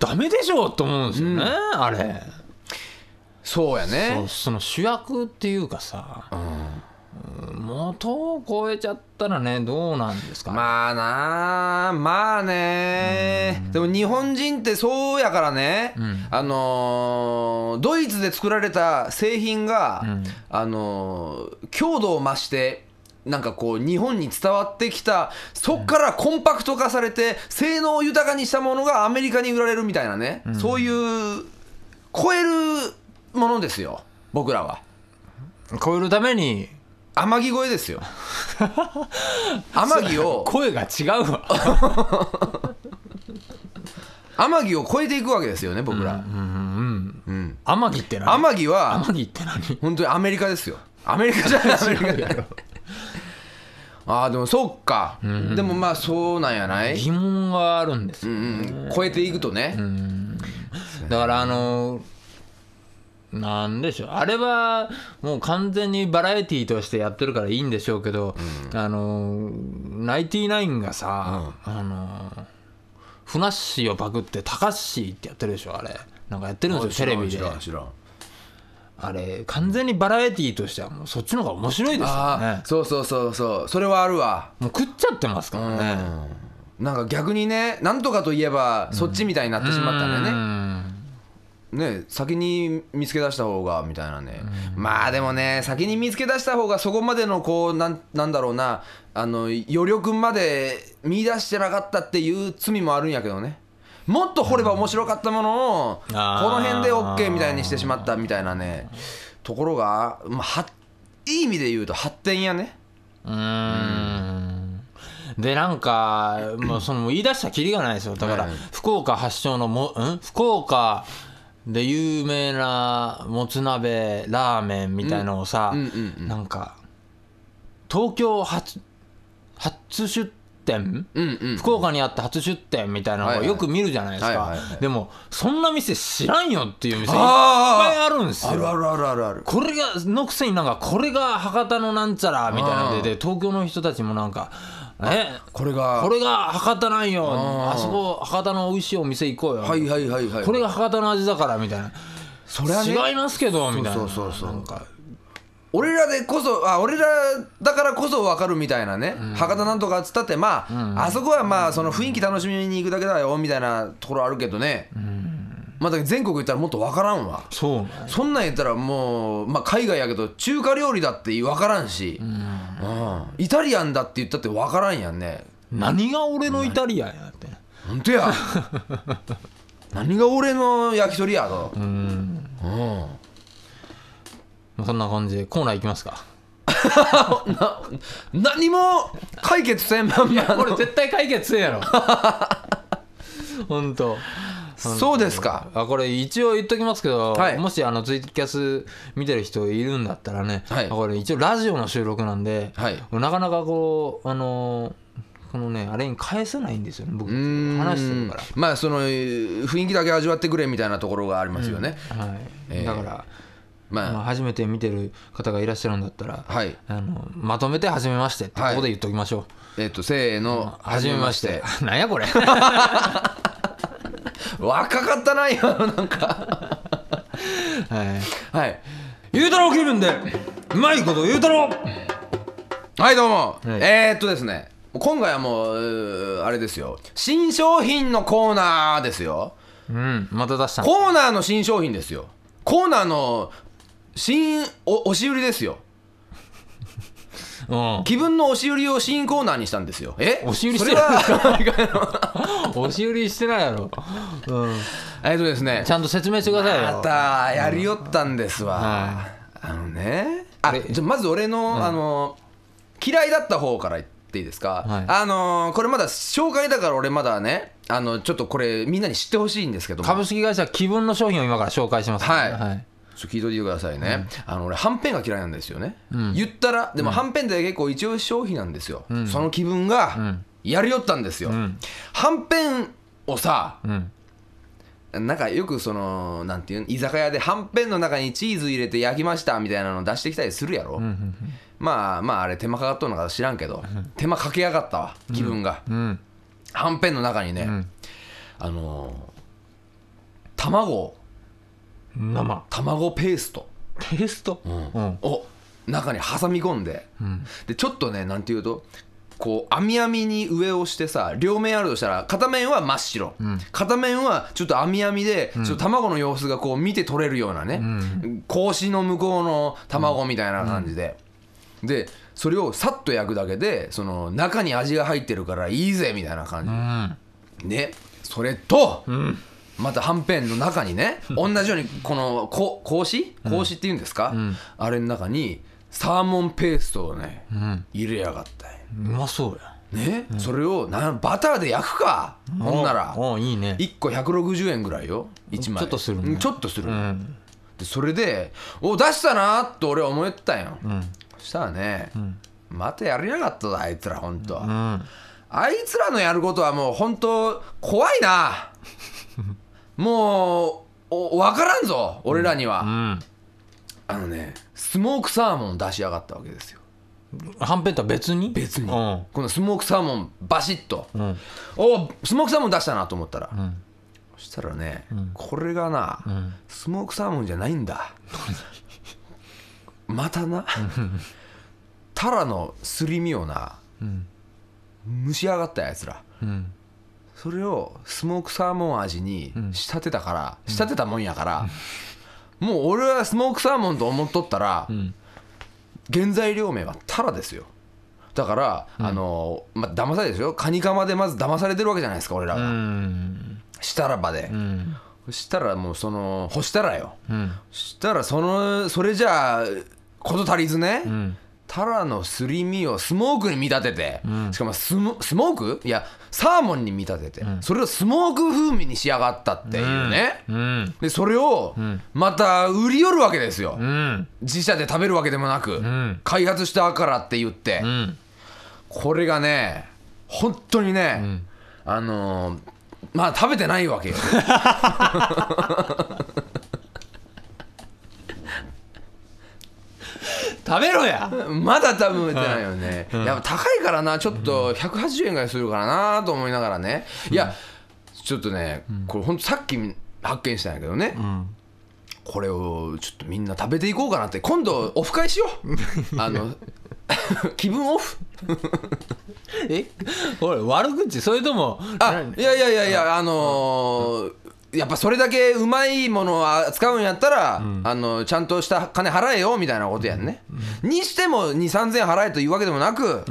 ダメでしょと思うんですよね、うん、あれそうやね。 そ, その主役っていうかさ、うん、元を超えちゃったらねどうなんですか。 まあなあまあね、でも日本人ってそうやからね、うん、あのー、ドイツで作られた製品が、うん、あのー、強度を増してなんかこう日本に伝わってきた、そっからコンパクト化されて性能を豊かにしたものがアメリカに売られるみたいなね、うん、そういう超えるものですよ僕らは。 超えるために天城越えですよ天城を声が違うわ天城を超えていくわけですよね僕ら。 天城って何？ 天城は天城って何？ 本当にアメリカですよ。アメリカじゃないアメリカじゃないああでもそうか、うん、でもまあそうなんやない。 疑問があるんですよ、ね、うんうん、超えていくとね、うん、 だからあのなんでしょう、あれはもう完全にバラエティーとしてやってるからいいんでしょうけど、うん、あのナインティナインがさ、うん、あのふなっしーをパクってたかっしーってやってるでしょ。あれなんかやってるんですよテレビで。 知らん知らん。 あれ完全にバラエティーとしてはもうそっちの方が面白いですよね。 そうそうそうそう、それはあるわ。 もう食っちゃってますからね、 うん、なんか逆にね、なんとかといえばそっちみたいになってしまったんだよね、うん、ね、先に見つけ出した方がみたいなね、うん、まあでもね先に見つけ出した方がそこまでのこう なん、なんだろうな、あの余力まで見出してなかったっていう罪もあるんやけどね。もっと掘れば面白かったものをこの辺で OK みたいにしてしまったみたいなねところが、まあ、はいい意味で言うと発展やね。 うーんでなんかもうその言い出したらキリがないですよ。だから福岡発祥のもん福岡で有名なもつ鍋ラーメンみたいなのをさ、うんうんうんうん、なんか東京初初出店店、うんうん、福岡にあった初出店みたいなのをよく見るじゃないですか、はいはいはいはい、でもそんな店知らんよっていう店いっぱいあるんですよ。 あるあるあるあるある。 これがのくせになんかこれが博多のなんちゃらみたいなので、で東京の人たちもなんかえこれがこれが博多なんよ、 あ, あそこ博多の美味しいお店行こうよ、 はいはいはいはい、 これが博多の味だからみたいな。 それは、ね、 違いますけどみたいな。 そうそうそうそう、なんか俺らでこそあ俺らだからこそ分かるみたいなね、うん、博多なんとかっつったってまあ、うん、あそこはまあその雰囲気楽しみに行くだけだよみたいなところあるけどね、うん、まあ、だけど全国行ったらもっと分からんわ。 そう、ね、 そんなん言ったらもう、まあ、海外やけど中華料理だって分からんし、うんうん、イタリアンだって言ったって分からんやんね。 何が俺のイタリアンやって。 ほんとや何が俺の焼き鳥やと。うん、うんそんな感じでコーナー行きますかな何も解決せんまんま。 これ絶対解決せんやろ本当。 そうですか。 あこれ一応言っときますけど、はい、もしあのツイキャス見てる人いるんだったらね、はい、これ一応ラジオの収録なんで、はい、なかなかこうあのこのねあれに返せないんですよね僕話してるから。 まあその雰囲気だけ味わってくれみたいなところがありますよね、 うん、はい、えー、だからまあ、初めて見てる方がいらっしゃるんだったら、はい、あのまとめて初めましてってここで言っときましょう、はい、 えっとせーの初めましてなんやこれ若かったな今のなんかはいはい、ゆうたろう気分でうまいこと言うたろう。 はいどうも、はい、えー、っとですね今回はもうあれですよ、新商品のコーナーですよ。 うんまた出したコーナーの新商品ですよ。コーナーの新 お, 押し売りですようん、気分の押し売りを新コーナーにしたんですよ。え押し売りしてない押し売りしてないやろ、うん、 えっとですねちゃんと説明してくださいよ。 またやりよったんですわ、うん、はい、あのねあじゃまず俺の、うん、あの嫌いだった方から言っていいですか、はい、あのこれまだ紹介だから俺まだねあのちょっとこれみんなに知ってほしいんですけども、 株式会社気分の商品を今から紹介します、ね、 はい、はい、ちょっと聞いといてくださいね、うん、あの俺はんぺんが嫌いなんですよね、うん、言ったらでもはんぺんって結構一押し商品なんですよ、うん、その気分がやりよったんですよ、うん、はんぺんをさ、うん、なんかよくそのなんていう居酒屋ではんぺんの中にチーズ入れて焼きましたみたいなの出してきたりするやろ、うんうんうん、まあまああれ手間かかっとるのか知らんけど、うん、手間かけやがったわ気分が、うんうん、はんぺんの中にね、うん、あのー卵生卵ペースト、 ペースト、 うんうん、 を中に挟み込んで、うん、でちょっとねなんていうとこう網網に上をしてさ、両面あるとしたら片面は真っ白、うん、片面はちょっと網網で、うん、ちょっと卵の様子がこう見て取れるようなね、うん、格子の向こうの卵みたいな感じで、うん、でそれをさっと焼くだけでその中に味が入ってるからいいぜみたいな感じ、うん、ね、それと、うん、またはんぺんの中にね同じようにこのこ格子格子っていうんですか、うん、あれの中にサーモンペーストをね、うん、入れやがったうまそうやね、うん、それをなバターで焼くか、ほんならおいいね、 いっこひゃくろくじゅうえんぐらいよいちまい、 ちょっとするね、 ちょっとする、うん、でそれでお出したなと俺は思ったんよ、うん、そしたらね、うん、またやりやがったぞあいつらほんと、うん、あいつらのやることはもうほんと怖いなもうお分からんぞ俺らには、うんうん、あのねスモークサーモン出しやがったわけですよ。 はんぺんとは別に別に、うん、このスモークサーモンバシッと、うん、おスモークサーモン出したなと思ったら、うん、そしたらね、うん、これがな、うん、スモークサーモンじゃないんだまたなタラのすり身をな、うん、蒸し上がったやつら、うん、それをスモークサーモン味に仕立てたから、うん、仕立てたもんやから、うん、もう俺はスモークサーモンと思っとったら、うん、原材料名はタラですよ。だから、うん、あのまあ騙されですよ、カニカマでまず騙されてるわけじゃないですか俺らが、うん、したらばで、うん、そしたらもうその干したらよ、うん、そしたらそのそれじゃあこと足りずね、うん、タラのすり身をスモークに見立てて、うん、しかもスモ、スモークいやサーモンに見立てて、うん、それをスモーク風味に仕上がったっていうね、うん、でそれをまた売り寄るわけですよ、うん、自社で食べるわけでもなく、うん、開発したからって言って、うん、これがね本当にね、うん、あのー、まあ食べてないわけよ食べろやまだ食べてないよね、うん、やっぱ高いからな、ちょっとひゃくはちじゅうえんぐらいするからなと思いながらね、いやちょっとねこれほんとさっき発見したんやけどね、うん、これをちょっとみんな食べていこうかなって、今度オフ会しようあの気分オフえこれ悪口それともあいやいやいやいやあのーやっぱそれだけうまいものを扱うんやったら、うん、あのちゃんとした金払えよみたいなことやんね、うん、にしてもに、さんぜんえん払えというわけでもなく、うん、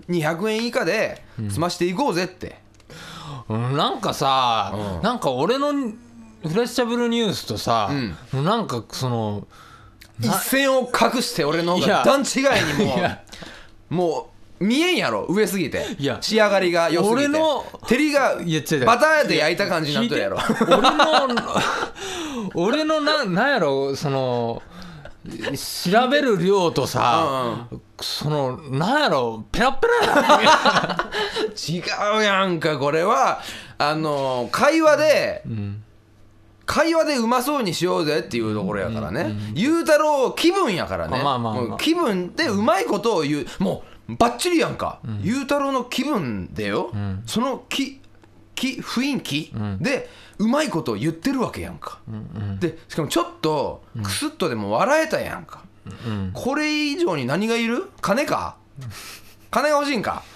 にひゃくえん以下で済ましていこうぜって、 うん、なんかさ、うん、なんか俺のフレッシャブルニュースとさ、うん、なんかその一線を隠して俺の方が段違いにもうもう見えんやろ上すぎて、いや仕上がりが良すぎて、俺の照りがバターで焼いた感じになっとるやろ俺の俺のな、なんやろその調べる量とさ、うんうん、そのなんやろペラペラや違うやんか、これはあの会話で、うん会話でうまそうにしようぜっていうところやからね、ゆうたろう気分やからね、まあまあまあ、気分でうまいことを言う、もうバッチリやんか、うん、ゆうたろうの気分でよ、うん、そのきき雰囲気でうまいことを言ってるわけやんか、うん、でしかもちょっとクスッとでも笑えたやんか、うん、これ以上に何がいる？金か？金が欲しいんか？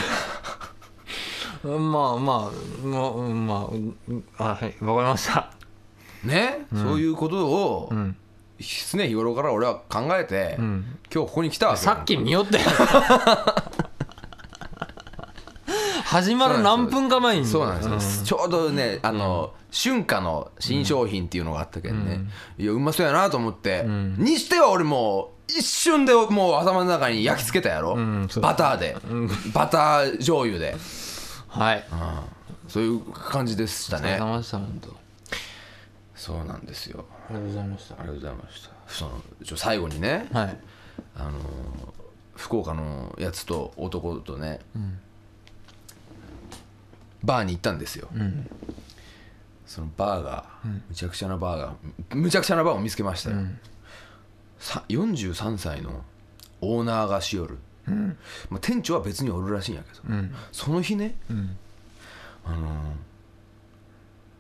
まあまあまああはいわかりましたね、うん、そういうことを、うん、常日頃から俺は考えて、うん、今日ここに来たわけ。 さっき見よって始まる何分か前にそうなんですよ、うん、ちょうどねあの、うん、春夏の新商品っていうのがあったけどね、うん、いやうまそうやなと思って、うん、にしては俺もう一瞬でもう頭の中に焼き付けたやろ、うん、バターで、うん、バター醤油ではい、 うん、そういう感じでしたね。 お疲れ様でした本当。 そうなんですよ。 ありがとうございました。 ありがとうございました。そのちょ最後にね、はい、あの福岡のやつと男とね、うん、バーに行ったんですよ、うん、そのバーが、うん、むちゃくちゃなバーがむちゃくちゃなバーを見つけましたよ、うん、よんじゅうさんさいのオーナーがしよる、うんまあ、店長は別におるらしいんやけど、うん、その日ね、うん、あの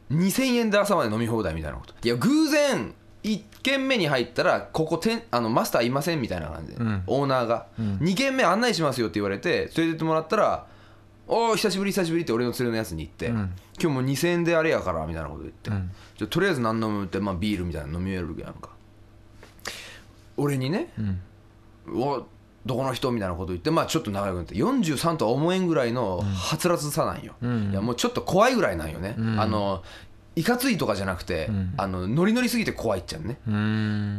にせんえんで朝まで飲み放題みたいなこと。いや偶然いっけんめに入ったらここてんあのマスターいませんみたいな感じで、うん、オーナーが、うん、にけんめ案内しますよって言われて連れてってもらったら、おー久しぶり久しぶりって俺の連れのやつに言って、うん、今日もにせんえんであれやからみたいなこと言って、うん、じゃとりあえず何飲むって、まあ、ビールみたいなの飲みえるやんか。俺にね、うん、おどこの人みたいなこと言って、まあちょっと長くなってよんじゅうさんとは思えんぐらいのはつらつさなんよ、うん、いやもうちょっと怖いぐらいなんよね、うん、あのいかついとかじゃなくて、うん、あのノリノリすぎて怖いっちゃうね、うん、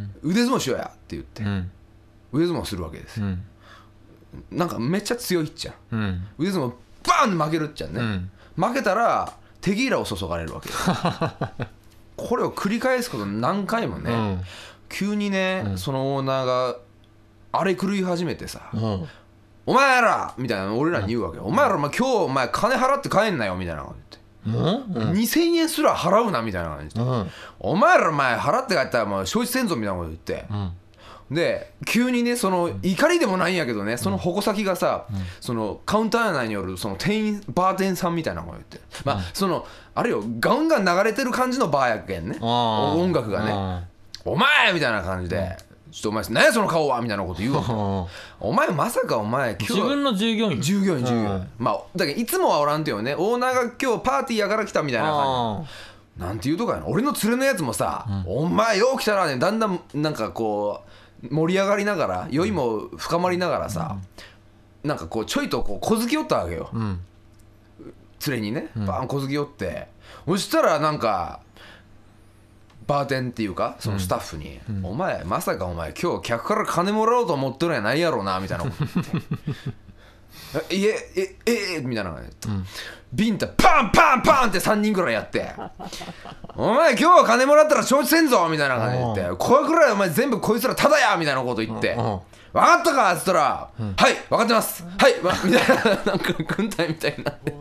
腕相撲しようやって言って、うん、腕相撲するわけですよ、うん、なんかめっちゃ強いっちゃう、うん、腕相撲バーンって負けるっちゃうね、うん、負けたらテキーラを注がれるわけですこれを繰り返すこと何回もね、うん、急にね、うん、そのオーナーがあれ狂い始めてさ、うん、お前らみたいな俺らに言うわけよ、うん、お前らお前今日お前金払って帰んなよみたいなこと言って、うん、にせんえんすら払うなみたいな感じで、うん、お前らお前払って帰ったらもう承知せんぞみたいなこと言って、うん、で急にねその怒りでもないんやけどねその矛先がさ、うん、そのカウンター内によるその店員バーテンさんみたいなこと言って、まあそのあれよガンガン流れてる感じのバーやけんね音楽がねお前みたいな感じでちょっとお前何やその顔はみたいなこと言うわけお前まさかお前今日自分の従業員従業員従業員まあだけどいつもはおらんてよねオーナーが今日パーティーやから来たみたいな感じなんていうとかやな俺の連れのやつもさ、うん、お前よう来たなねだんだんなんかこう盛り上がりながら酔いも深まりながらさ、うん、なんかこうちょいとこう小突き寄ったわけよ、うん、連れにねバーン小突き寄って、うん、そしたらなんかバーテンっていうかそのスタッフに、うんうん、お前まさかお前今日客から金もらおうと思ってるんやないやろうなみたいなこと言っていええええみたいな感じで、うん、ビンタパンパンパンってさんにんぐらいやってお前今日は金もらったら承知せんぞみたいな感じで言ってこれくらいお前全部こいつらタダやみたいなこと言って分かったかっつったら、うん、はい分かってますはいみたいななんか軍隊みたいになって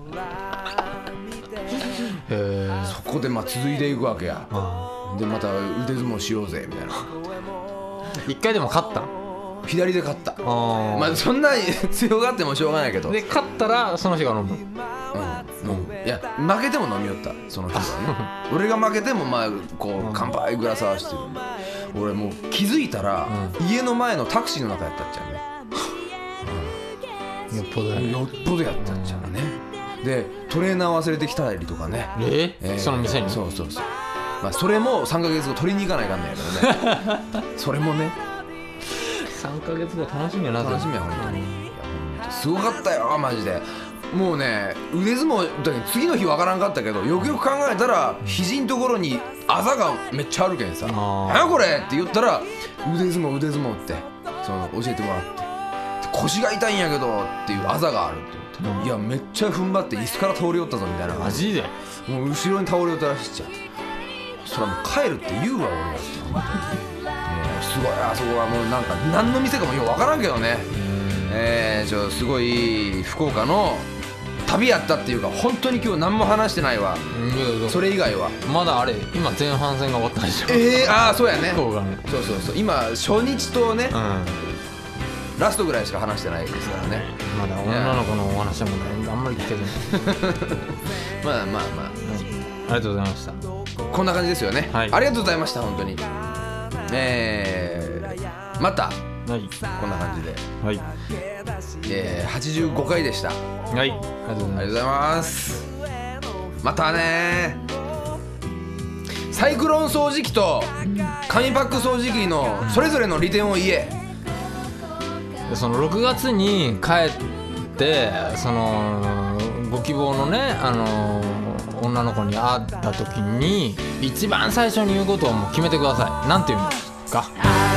そこでまあ続いていくわけや、うん、でまた腕相撲しようぜみたいな一回でも勝った左で勝ったあまあそんなに強がってもしょうがないけどで勝ったらその人が飲む、うん、 飲むいや負けても飲みよったその人がね俺が負けてもまあこう乾杯グラス合わせてる俺もう気づいたら、うん、家の前のタクシーの中やったっちゃうね、うん、よっぽどやねよっぽどやったっちゃうね、うん、でトレーナー忘れてきたりとかねええー、その店にそうそうそう、まあ、それもさんかげつご取りに行かないかんねやけどねそれもねさんかげつご楽しみやな楽しみや本当にすごかったよマジでもうね腕相撲だけ次の日わからんかったけどよくよく考えたら肘のところにあざがめっちゃあるけんさ何やこれって言ったら腕相撲腕相撲ってその教えてもらって腰が痛いんやけどっていうあざがあるって言って、うん、いやめっちゃ踏ん張って椅子から倒れよったぞみたいなマジでもう後ろに倒れよったらしいっちゃそれはもう帰るって言うわ俺はすごいあそこはもうなんか何の店かもよく分からんけどねえー、ちょすごい福岡の旅やったっていうか本当に今日何も話してないわそれ以外はまだあれ今前半戦が終わったでしょえー、ああそうやね福岡ねそうそうそう今初日とね、うん、ラストぐらいしか話してないですからねまだ女の子のお話もねあんまり聞けずにまあまあまあ、 うん、ありがとうございましたこんな感じですよね、はい、ありがとうございました本当にえー、また、はい、こんな感じで、 はいえー、はちじゅうごかいでしたはいありがとうございますまたねサイクロン掃除機と紙パック掃除機のそれぞれの利点を言えそのろくがつに帰ってそのご希望のねあの女の子に会った時に一番最初に言うことをもう決めてください。なんて言うんですか？